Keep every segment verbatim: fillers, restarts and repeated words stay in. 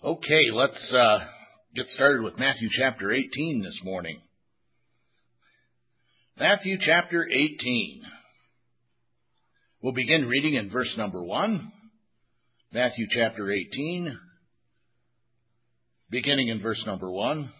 Okay, let's uh, get started with Matthew chapter eighteen this morning. Matthew chapter eighteen. We'll begin reading in verse number one. Matthew chapter eighteen, beginning in verse number one.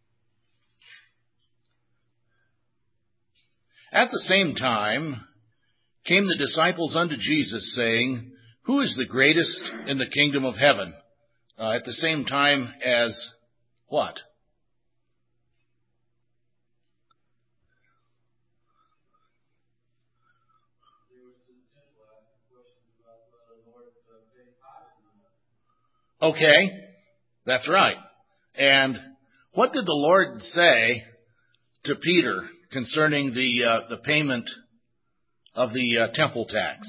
At the same time came the disciples unto Jesus, saying, Who is the greatest in the kingdom of heaven? Uh, at the same time as what? Okay, that's right. And what did the Lord say to Peter concerning the uh, the payment of the uh, temple tax?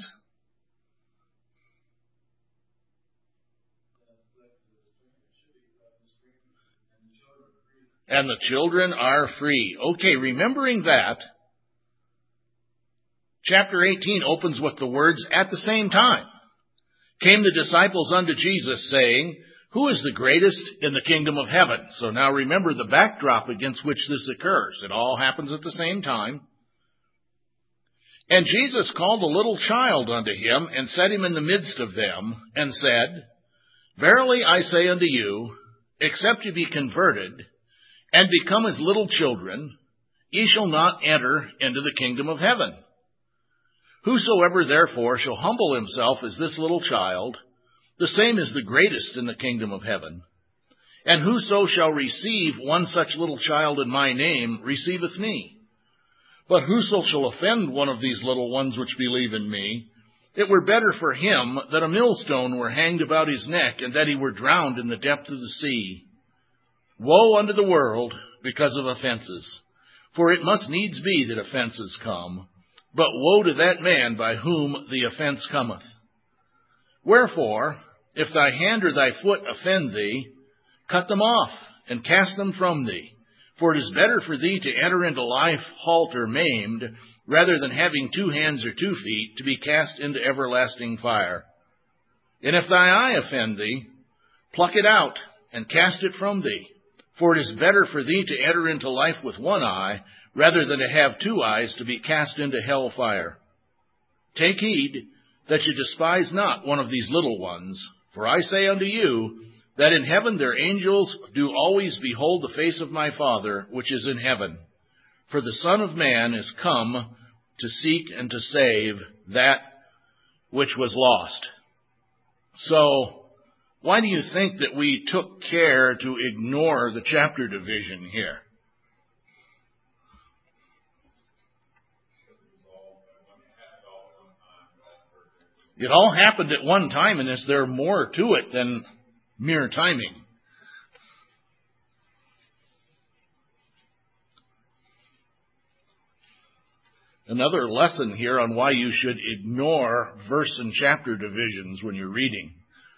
And the children are free. Okay, remembering that, chapter eighteen opens with the words, at the same time came the disciples unto Jesus, saying, Who is the greatest in the kingdom of heaven? So now remember the backdrop against which this occurs. It all happens at the same time. And Jesus called a little child unto him, and set him in the midst of them, and said, Verily I say unto you, except ye be converted, and become as little children, ye shall not enter into the kingdom of heaven. Whosoever therefore shall humble himself as this little child, the same is the greatest in the kingdom of heaven. And whoso shall receive one such little child in my name receiveth me. But whoso shall offend one of these little ones which believe in me, it were better for him that a millstone were hanged about his neck, and that he were drowned in the depth of the sea. Woe unto the world because of offenses, for it must needs be that offenses come, but woe to that man by whom the offense cometh. Wherefore, if thy hand or thy foot offend thee, cut them off, and cast them from thee. For it is better for thee to enter into life halt or maimed, rather than having two hands or two feet, to be cast into everlasting fire. And if thy eye offend thee, pluck it out, and cast it from thee. For it is better for thee to enter into life with one eye, rather than to have two eyes to be cast into hell fire. Take heed that ye despise not one of these little ones, for I say unto you, that in heaven their angels do always behold the face of my Father, which is in heaven. For the Son of Man is come to seek and to save that which was lost. So, why do you think that we took care to ignore the chapter division here? It all happened at one time, and is there more to it than mere timing? Another lesson here on why you should ignore verse and chapter divisions when you're reading.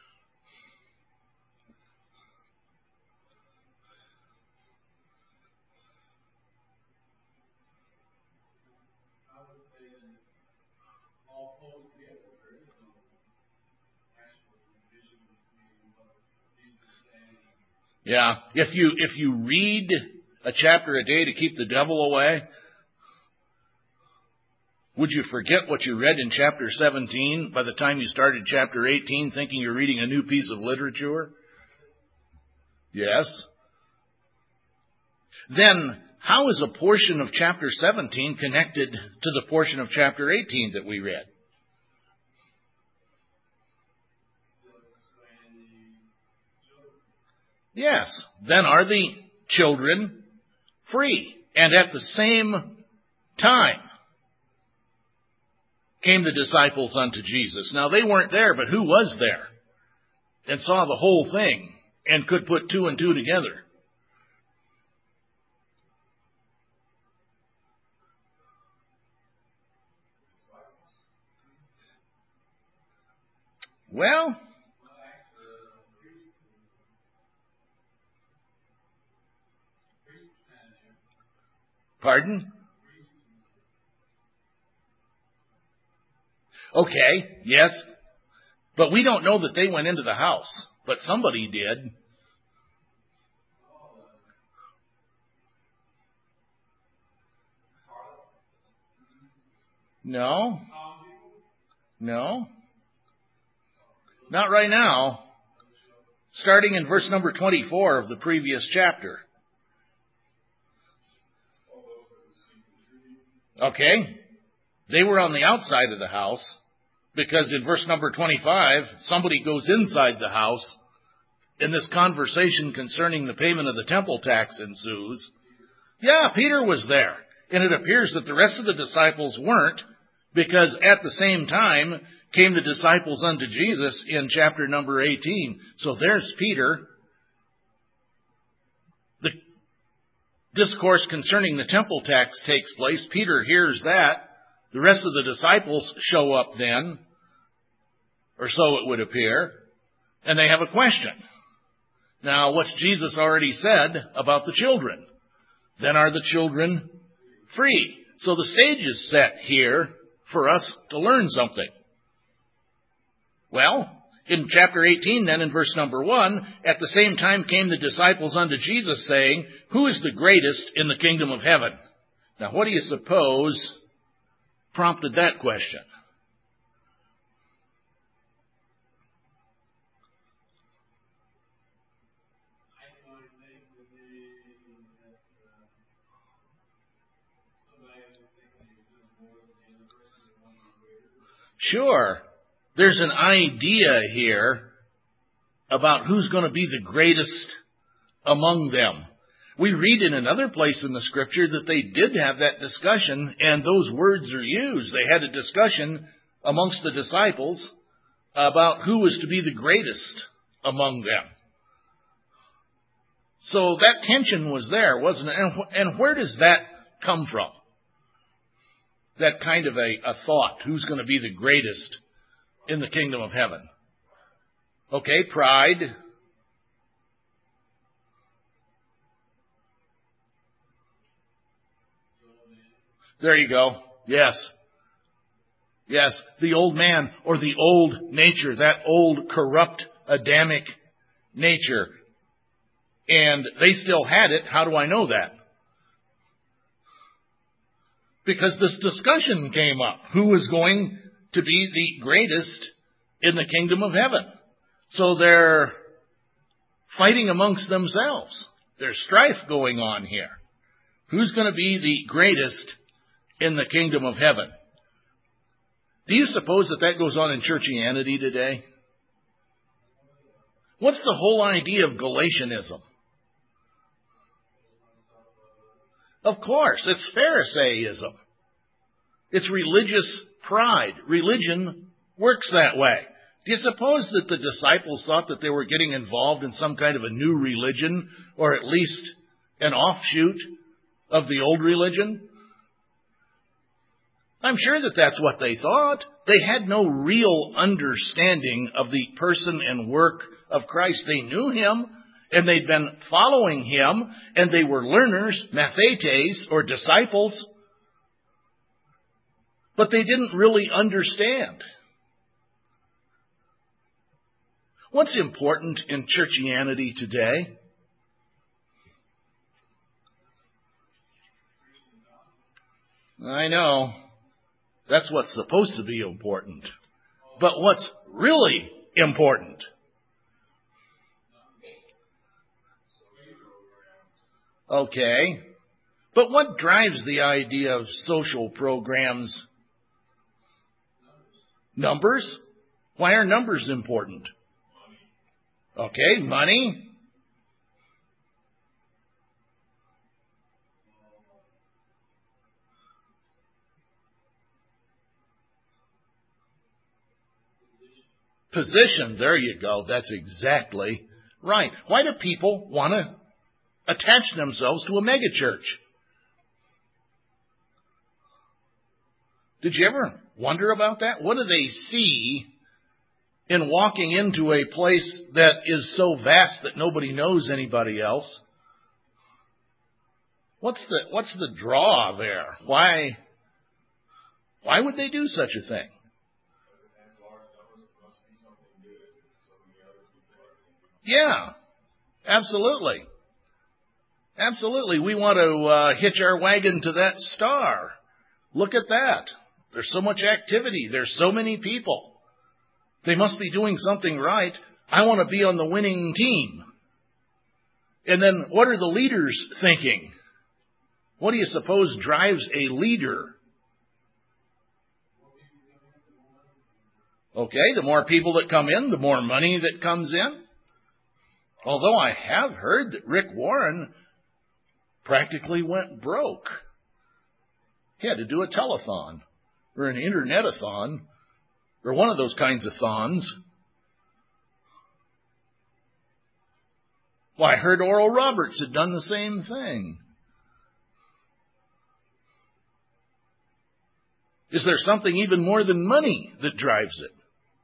Yeah, if you if you read a chapter a day to keep the devil away, would you forget what you read in chapter seventeen by the time you started chapter eighteen, thinking you're reading a new piece of literature? Yes. Then, how is a portion of chapter seventeen connected to the portion of chapter eighteen that we read? Yes. Then are the children free? And at the same time came the disciples unto Jesus. Now they weren't there, but who was there and saw the whole thing and could put two and two together? Well, pardon? Okay, yes. But we don't know that they went into the house. But somebody did. No. No. Not right now. Starting in verse number twenty-four of the previous chapter. Okay. They were on the outside of the house because in verse number twenty-five, somebody goes inside the house and this conversation concerning the payment of the temple tax ensues. Yeah, Peter was there. And it appears that the rest of the disciples weren't, because at the same time came the disciples unto Jesus in chapter number eighteen. So there's Peter. The discourse concerning the temple tax takes place. Peter hears that. The rest of the disciples show up then, or so it would appear, and they have a question. Now, what's Jesus already said about the children? Then are the children free? So the stage is set here for us to learn something. Well, in chapter eighteen, then in verse number one, at the same time came the disciples unto Jesus, saying, Who is the greatest in the kingdom of heaven? Now, what do you suppose prompted that question? Sure, there's an idea here about who's going to be the greatest among them. We read in another place in the Scripture that they did have that discussion, and those words are used. They had a discussion amongst the disciples about who was to be the greatest among them. So that tension was there, wasn't it? And, wh- and where does that come from? That kind of a, a thought, who's going to be the greatest in the kingdom of heaven? Okay, pride. There you go. Yes. Yes, the old man or the old nature, that old corrupt Adamic nature. And they still had it. How do I know that? Because this discussion came up. Who is going to be the greatest in the kingdom of heaven? So they're fighting amongst themselves. There's strife going on here. Who's going to be the greatest in the kingdom of heaven? Do you suppose that that goes on in churchianity today? What's the whole idea of Galatianism? Of course, it's Pharisaism. It's religious pride. Religion works that way. Do you suppose that the disciples thought that they were getting involved in some kind of a new religion, or at least an offshoot of the old religion? I'm sure that that's what they thought. They had no real understanding of the person and work of Christ. They knew Him, and they'd been following Him, and they were learners, mathetes, or disciples, but they didn't really understand. What's important in churchianity today? I know. That's what's supposed to be important. But what's really important? Okay. But what drives the idea of social programs? Numbers? Why are numbers important? Okay, money. Position. There you go. That's exactly right. Why do people want to attach themselves to a megachurch? Did you ever wonder about that? What do they see in walking into a place that is so vast that nobody knows anybody else? What's the what's the draw there? Why why would they do such a thing? Yeah, absolutely. Absolutely. We want to uh, hitch our wagon to that star. Look at that. There's so much activity. There's so many people. They must be doing something right. I want to be on the winning team. And then what are the leaders thinking? What do you suppose drives a leader? Okay, the more people that come in, the more money that comes in. Although I have heard that Rick Warren practically went broke. He had to do a telethon or an internet-a-thon or one of those kinds of thons. Well, I heard Oral Roberts had done the same thing. Is there something even more than money that drives it?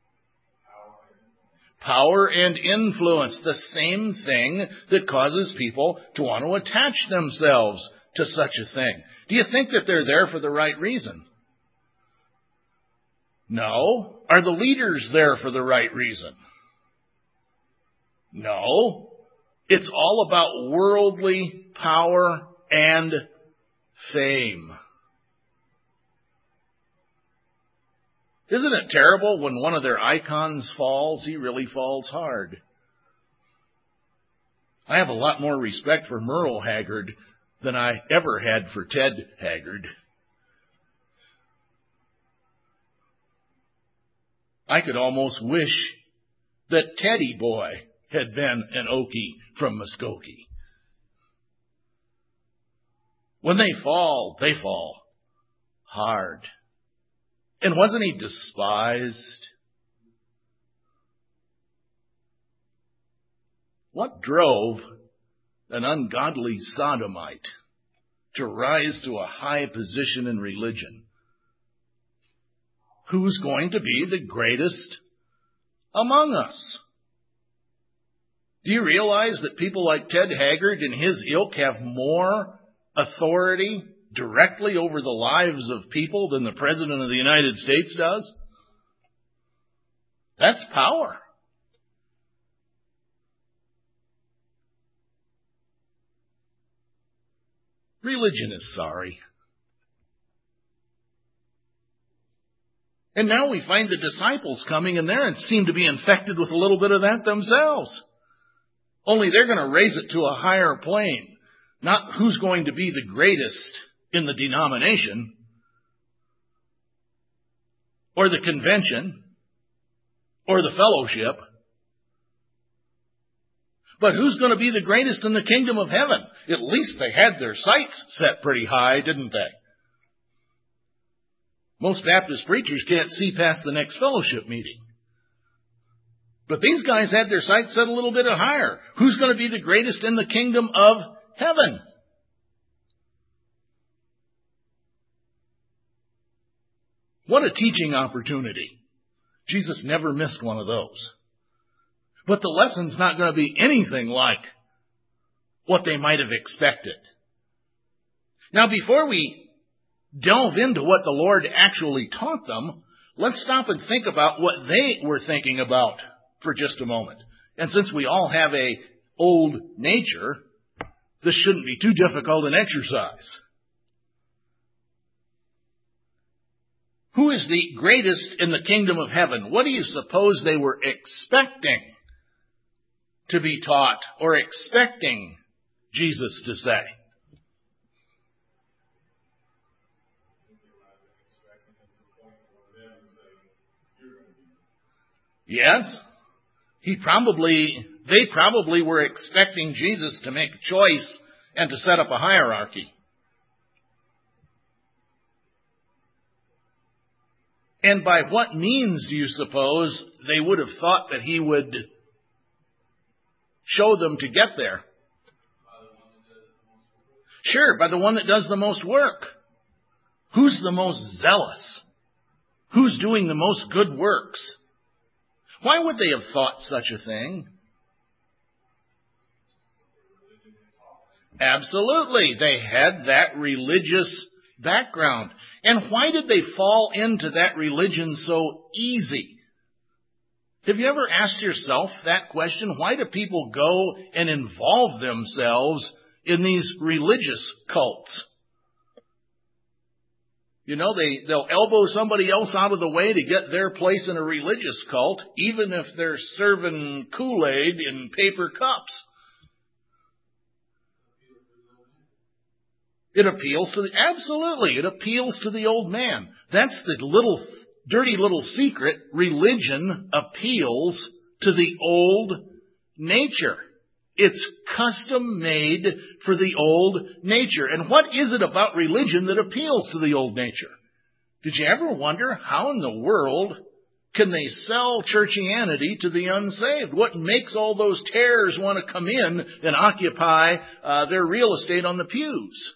Power and influence, the same thing that causes people to want to attach themselves to such a thing. Do you think that they're there for the right reason? No. Are the leaders there for the right reason? No. It's all about worldly power and fame. Isn't it terrible when one of their icons falls? He really falls hard. I have a lot more respect for Merle Haggard than I ever had for Ted Haggard. I could almost wish that Teddy Boy had been an Okie from Muskogee. When they fall, they fall hard. And wasn't he despised? What drove an ungodly sodomite to rise to a high position in religion? Who's going to be the greatest among us? Do you realize that people like Ted Haggard and his ilk have more authority directly over the lives of people than the President of the United States does? That's power. Religion is sorry. And now we find the disciples coming in there and seem to be infected with a little bit of that themselves. Only they're going to raise it to a higher plane. Not who's going to be the greatest in the denomination, or the convention, or the fellowship, but who's going to be the greatest in the kingdom of heaven? At least they had their sights set pretty high, didn't they? Most Baptist preachers can't see past the next fellowship meeting. But these guys had their sights set a little bit higher. Who's going to be the greatest in the kingdom of heaven? What a teaching opportunity. Jesus never missed one of those. But the lesson's not going to be anything like what they might have expected. Now, before we delve into what the Lord actually taught them, let's stop and think about what they were thinking about for just a moment. And since we all have a old nature, this shouldn't be too difficult an exercise. Who is the greatest in the kingdom of heaven? What do you suppose they were expecting to be taught or expecting Jesus to say? Yes, he probably, they probably were expecting Jesus to make a choice and to set up a hierarchy. And by what means do you suppose they would have thought that he would show them to get there? Sure, by the one that does the most work. Who's the most zealous? Who's doing the most good works? Why would they have thought such a thing? Absolutely, they had that religious background. And why did they fall into that religion so easy? Have you ever asked yourself that question? Why do people go and involve themselves in these religious cults? You know, they, they'll elbow somebody else out of the way to get their place in a religious cult, even if they're serving Kool-Aid in paper cups. It appeals to the, absolutely, it appeals to the old man. That's the little, dirty little secret. Religion appeals to the old nature. It's custom made for the old nature. And what is it about religion that appeals to the old nature? Did you ever wonder how in the world can they sell churchianity to the unsaved? What makes all those tares want to come in and occupy uh, their real estate on the pews?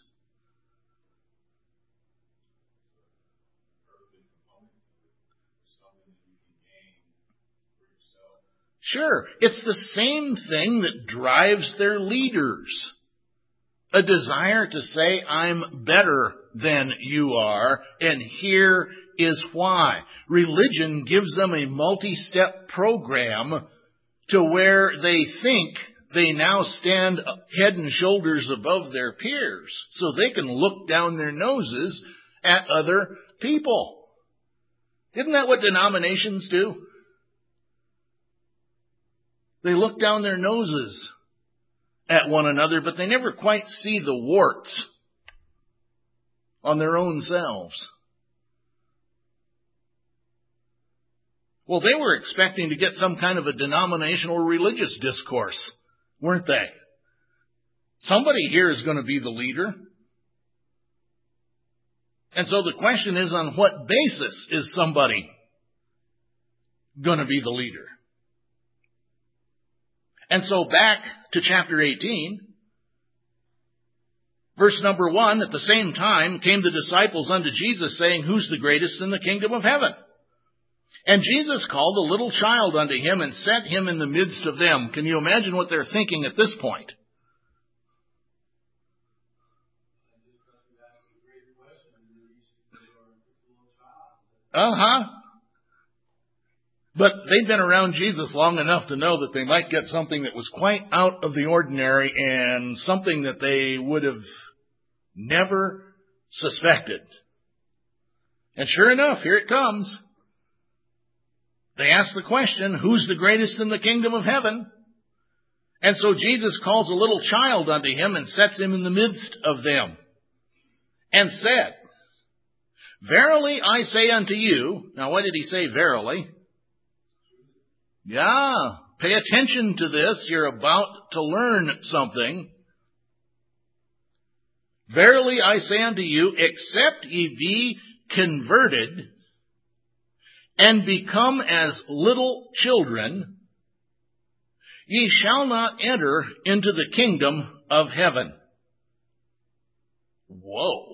Sure, it's the same thing that drives their leaders. A desire to say, I'm better than you are, and here is why. Religion gives them a multi-step program to where they think they now stand head and shoulders above their peers, so they can look down their noses at other people. Isn't that what denominations do? They look down their noses at one another, but they never quite see the warts on their own selves. Well, they were expecting to get some kind of a denominational religious discourse, weren't they? Somebody here is going to be the leader. And so the question is, on what basis is somebody going to be the leader? And so back to chapter eighteen, verse number one, at the same time came the disciples unto Jesus, saying, Who's the greatest in the kingdom of heaven? And Jesus called a little child unto him and set him in the midst of them. Can you imagine what they're thinking at this point? Uh-huh. But they'd been around Jesus long enough to know that they might get something that was quite out of the ordinary and something that they would have never suspected. And sure enough, here it comes. They ask the question, who's the greatest in the kingdom of heaven? And so Jesus calls a little child unto him and sets him in the midst of them and said, Verily I say unto you, now why did he say verily? Yeah, pay attention to this. You're about to learn something. Verily I say unto you, except ye be converted and become as little children, ye shall not enter into the kingdom of heaven. Whoa.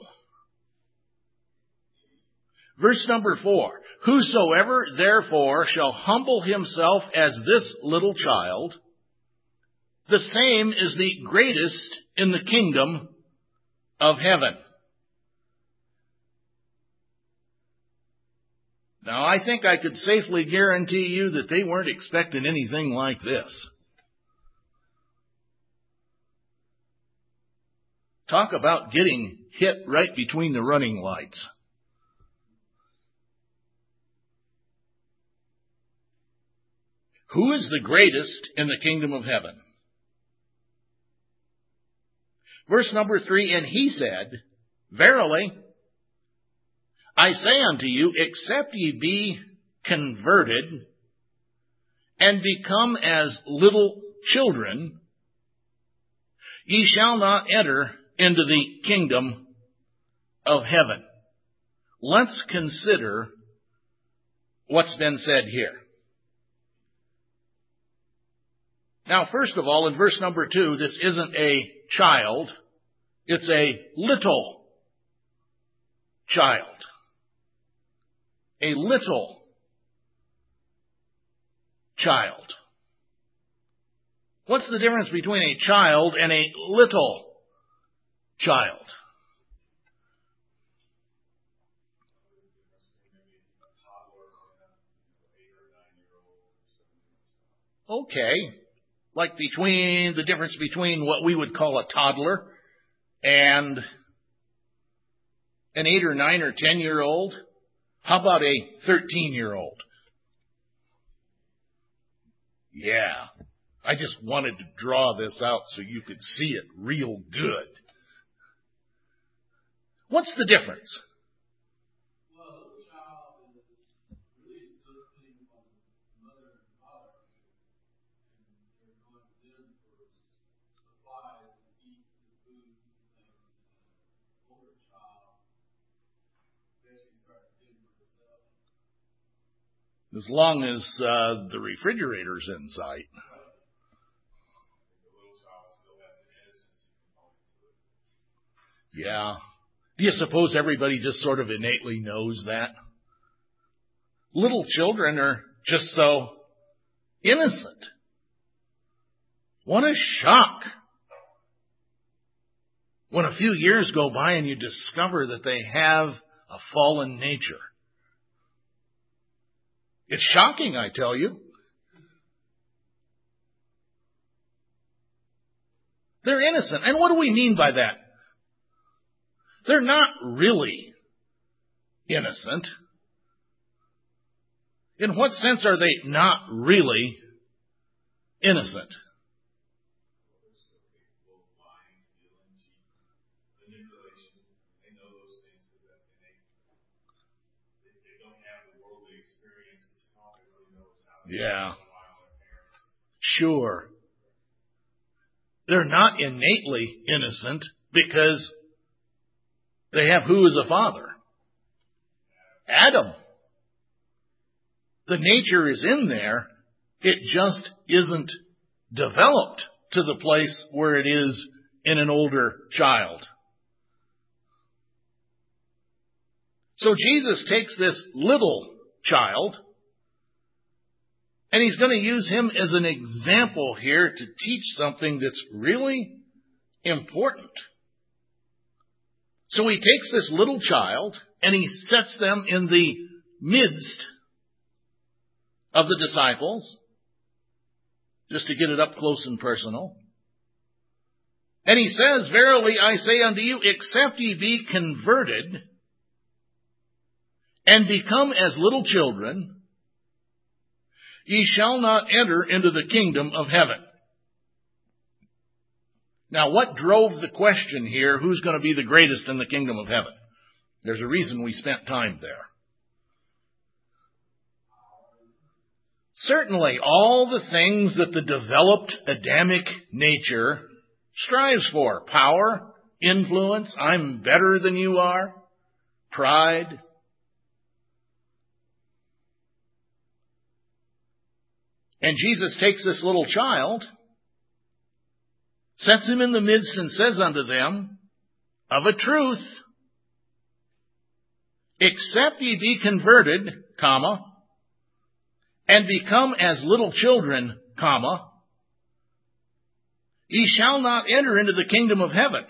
Verse number four. Whosoever therefore shall humble himself as this little child, the same is the greatest in the kingdom of heaven. Now, I think I could safely guarantee you that they weren't expecting anything like this. Talk about getting hit right between the running lights. Who is the greatest in the kingdom of heaven? Verse number three, and he said, Verily, I say unto you, except ye be converted and become as little children, ye shall not enter into the kingdom of heaven. Let's consider what's been said here. Now, first of all, in verse number two, this isn't a child. It's a little child. A little child. What's the difference between a child and a little child? Okay. Like between the difference between what we would call a toddler and an eight or nine or ten year old? How about a thirteen year old? Yeah, I just wanted to draw this out so you could see it real good. What's the difference? As long as uh, the refrigerator's in sight. Yeah. Do you suppose everybody just sort of innately knows that? Little children are just so innocent. What a shock when a few years go by and you discover that they have a fallen nature. It's shocking, I tell you. They're innocent. And what do we mean by that? They're not really innocent. In what sense are they not really innocent? Yeah. Sure. They're not innately innocent because they have who is a father? Adam. The nature is in there. It just isn't developed to the place where it is in an older child. So Jesus takes this little child, and he's going to use him as an example here to teach something that's really important. So he takes this little child and he sets them in the midst of the disciples, just to get it up close and personal. And he says, "Verily I say unto you, except ye be converted and become as little children, ye shall not enter into the kingdom of heaven." Now, what drove the question here, who's going to be the greatest in the kingdom of heaven? There's a reason we spent time there. Certainly, all the things that the developed Adamic nature strives for: power, influence, I'm better than you are, pride. And Jesus takes this little child, sets him in the midst, and says unto them, "Of a truth, except ye be converted, comma, and become as little children, comma, ye shall not enter into the kingdom of heaven."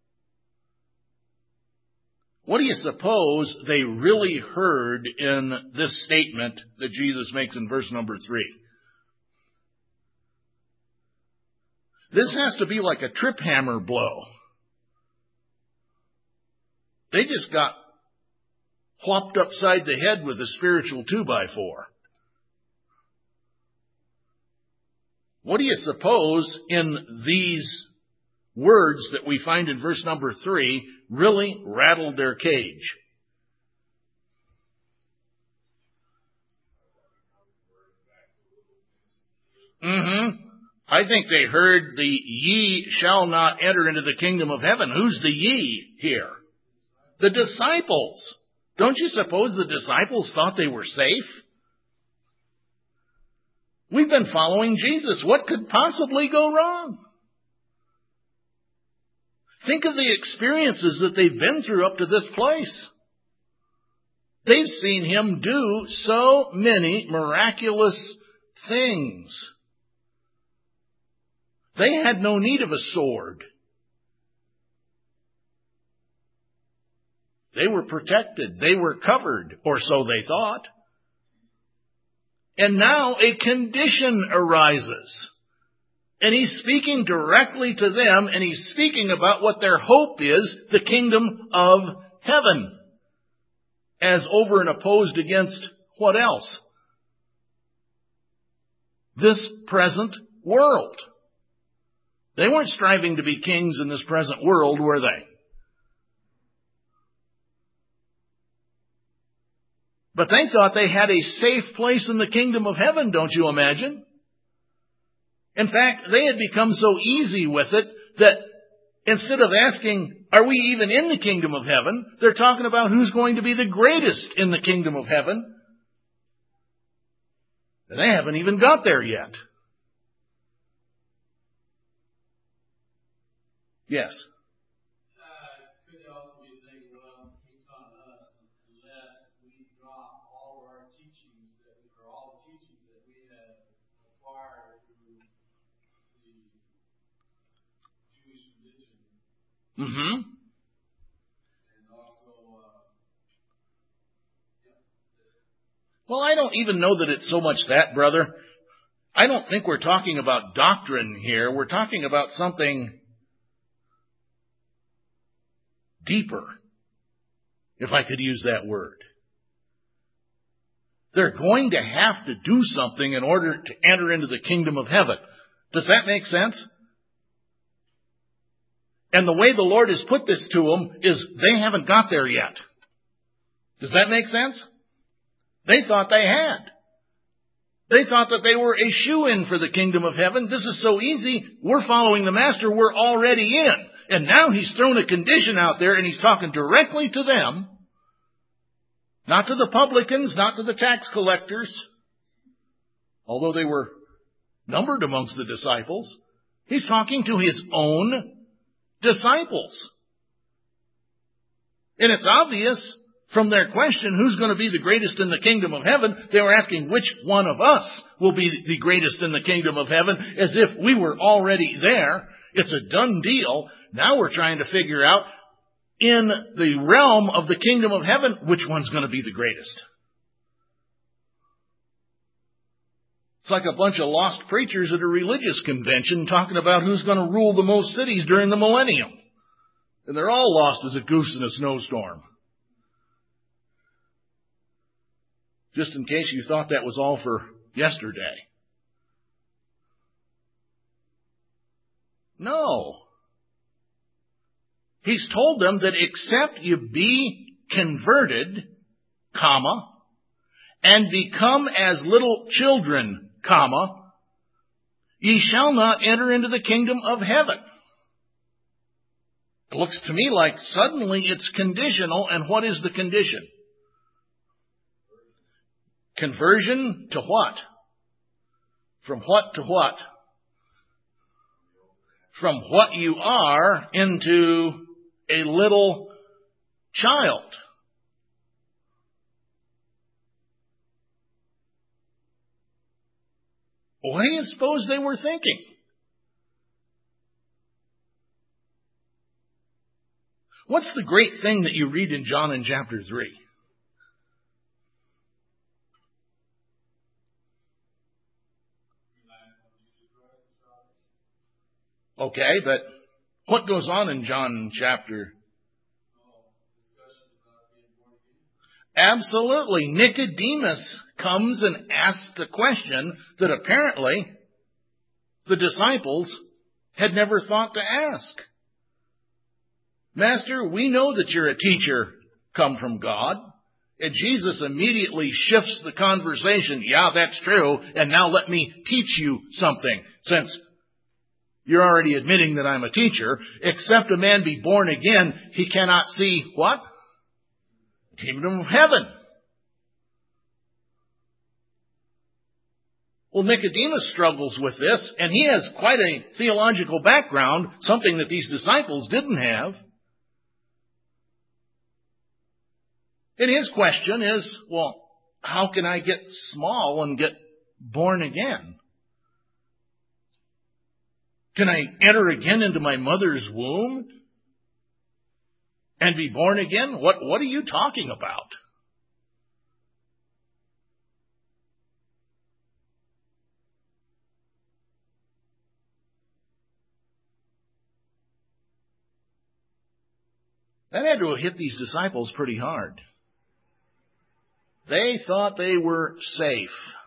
What do you suppose they really heard in this statement that Jesus makes in verse number three? This has to be like a trip hammer blow. They just got whopped upside the head with a spiritual two by four. What do you suppose in these words that we find in verse number three really rattled their cage? Mm-hmm. I think they heard the ye shall not enter into the kingdom of heaven. Who's the ye here? The disciples. Don't you suppose the disciples thought they were safe? We've been following Jesus. What could possibly go wrong? Think of the experiences that they've been through up to this place. They've seen him do so many miraculous things. They had no need of a sword. They were protected. They were covered, or so they thought. And now a condition arises. And he's speaking directly to them, and he's speaking about what their hope is, the kingdom of heaven as over and opposed against what else? This present world. They weren't striving to be kings in this present world, were they? But they thought they had a safe place in the kingdom of heaven, don't you imagine? In fact, they had become so easy with it that instead of asking, are we even in the kingdom of heaven? They're talking about who's going to be the greatest in the kingdom of heaven. And they haven't even got there yet. Yes. Uh, could it also be thinking, well, he's taught us unless we drop all of our teachings that we, or all the teachings that we have acquired through the Jewish religion. Mm-hmm. And also, uh, yeah. Well, I don't even know that it's so much that, brother. I don't think we're talking about doctrine here. We're talking about something deeper, if I could use that word. They're going to have to do something in order to enter into the kingdom of heaven. Does that make sense? And the way the Lord has put this to them is they haven't got there yet. Does that make sense? They thought they had. They thought that they were a shoo-in for the kingdom of heaven. This is so easy. We're following the Master. We're already in. And now he's thrown a condition out there and he's talking directly to them. Not to the publicans, not to the tax collectors. Although they were numbered amongst the disciples. He's talking to his own disciples. And it's obvious from their question, who's going to be the greatest in the kingdom of heaven? They were asking which one of us will be the greatest in the kingdom of heaven, as if we were already there. It's a done deal. Now we're trying to figure out, in the realm of the kingdom of heaven, which one's going to be the greatest? It's like a bunch of lost preachers at a religious convention talking about who's going to rule the most cities during the millennium. And they're all lost as a goose in a snowstorm. Just in case you thought that was all for yesterday. No. He's told them that except you be converted, comma, and become as little children, comma, ye shall not enter into the kingdom of heaven. It looks to me like suddenly it's conditional, and what is the condition? Conversion to what? From what to what? From what you are into a little child. What do you suppose they were thinking? What's the great thing that you read in John in chapter three? Okay, but what goes on in John chapter? Absolutely. Nicodemus comes and asks the question that apparently the disciples had never thought to ask. Master, we know that you're a teacher come from God. And Jesus immediately shifts the conversation. Yeah, that's true. And now let me teach you something. Since you're already admitting that I'm a teacher. Except a man be born again, he cannot see what? Kingdom of heaven. Well, Nicodemus struggles with this, and he has quite a theological background, something that these disciples didn't have. And his question is, well, how can I get small and get born again? Can I enter again into my mother's womb and be born again? What, what are you talking about? That had to have hit these disciples pretty hard. They thought they were safe.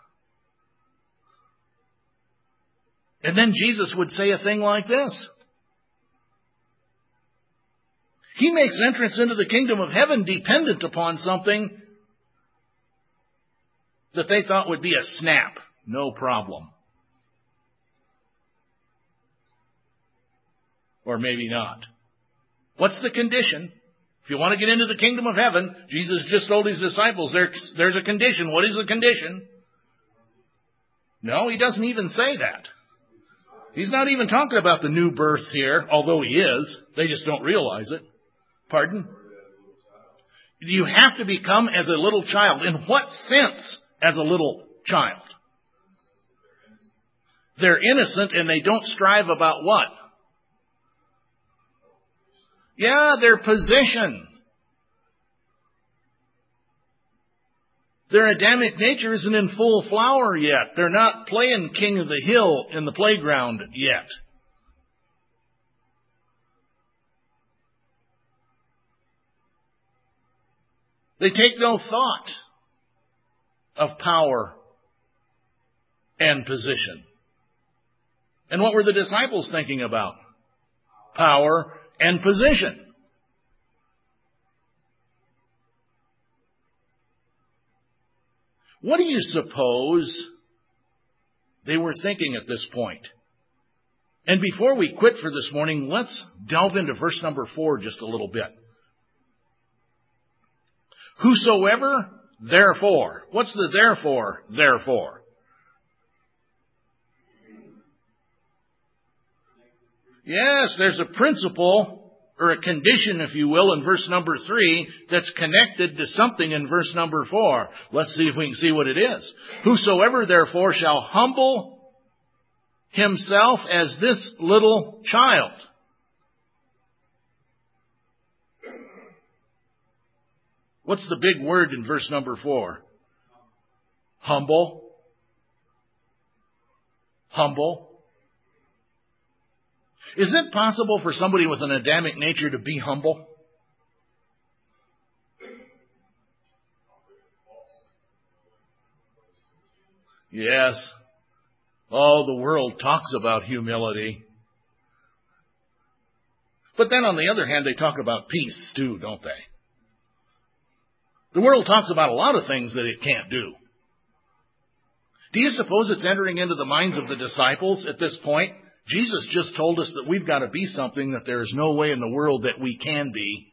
And then Jesus would say a thing like this. He makes entrance into the kingdom of heaven dependent upon something that they thought would be a snap. No problem. Or maybe not. What's the condition? If you want to get into the kingdom of heaven, Jesus just told his disciples, there, there's a condition. What is the condition? No, he doesn't even say that. He's not even talking about the new birth here, although he is. They just don't realize it. Pardon? You have to become as a little child. In what sense as a little child? They're innocent and they don't strive about what? Yeah, their position. Their Adamic nature isn't in full flower yet. They're not playing King of the Hill in the playground yet. They take no thought of power and position. And what were the disciples thinking about? Power and position. What do you suppose they were thinking at this point? And before we quit for this morning, let's delve into verse number four just a little bit. Whosoever, therefore. What's the therefore, therefore? Yes, there's a principle, or a condition, if you will, in verse number three, that's connected to something in verse number four. Let's see if we can see what it is. Whosoever, therefore, shall humble himself as this little child. What's the big word in verse number four? Humble. Humble. Is it possible for somebody with an Adamic nature to be humble? Yes. Oh, the world talks about humility. But then on the other hand, they talk about peace too, don't they? The world talks about a lot of things that it can't do. Do you suppose it's entering into the minds of the disciples at this point? Jesus just told us that we've got to be something that there is no way in the world that we can be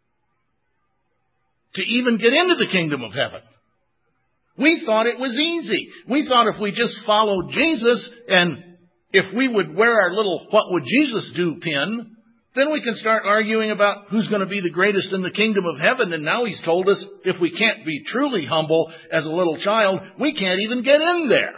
to even get into the kingdom of heaven. We thought it was easy. We thought if we just followed Jesus and if we would wear our little "what would Jesus do" pin, then we can start arguing about who's going to be the greatest in the kingdom of heaven. And now he's told us if we can't be truly humble as a little child, we can't even get in there.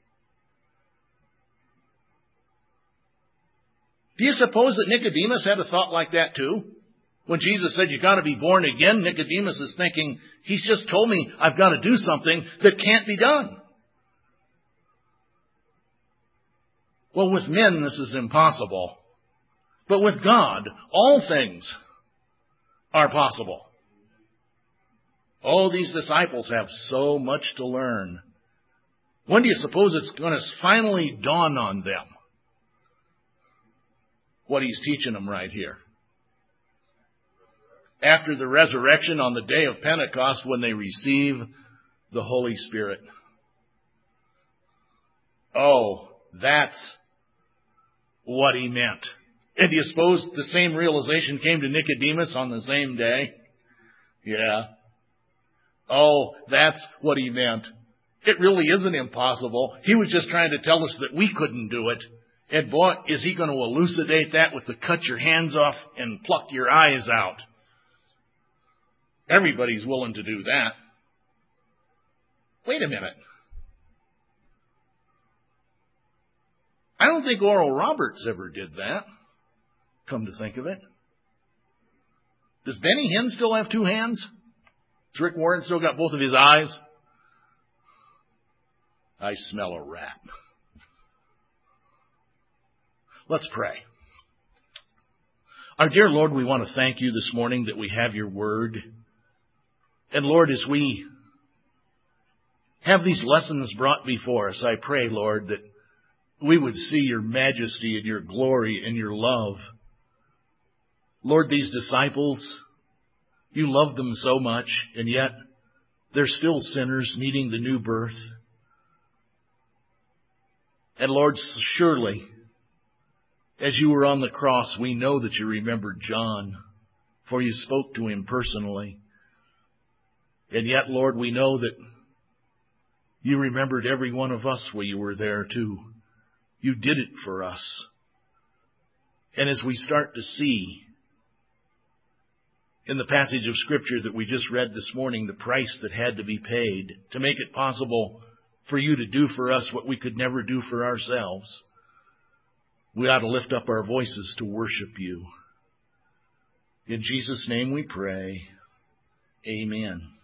Do you suppose that Nicodemus had a thought like that too? When Jesus said, you got to be born again, Nicodemus is thinking, he's just told me I've got to do something that can't be done. Well, with men, this is impossible. But with God, all things are possible. Oh, these disciples have so much to learn. When do you suppose it's going to finally dawn on them what he's teaching them right here? After the resurrection on the day of Pentecost, when they receive the Holy Spirit. Oh, that's what he meant. And do you suppose the same realization came to Nicodemus on the same day? Yeah. Oh, that's what he meant. It really isn't impossible. He was just trying to tell us that we couldn't do it. And boy, is he going to elucidate that with the cut your hands off and pluck your eyes out. Everybody's willing to do that. Wait a minute. I don't think Oral Roberts ever did that, come to think of it. Does Benny Hinn still have two hands? Has Rick Warren still got both of his eyes? I smell a rat. Let's pray. Our dear Lord, we want to thank you this morning that we have your word. And Lord, as we have these lessons brought before us, I pray, Lord, that we would see your majesty and your glory and your love. Lord, these disciples, you love them so much, and yet they're still sinners needing the new birth. And Lord, surely, as you were on the cross, we know that you remembered John, for you spoke to him personally. And yet, Lord, we know that you remembered every one of us while you were there too. You did it for us. And as we start to see in the passage of Scripture that we just read this morning, the price that had to be paid to make it possible for you to do for us what we could never do for ourselves, we ought to lift up our voices to worship you. In Jesus' name we pray. Amen.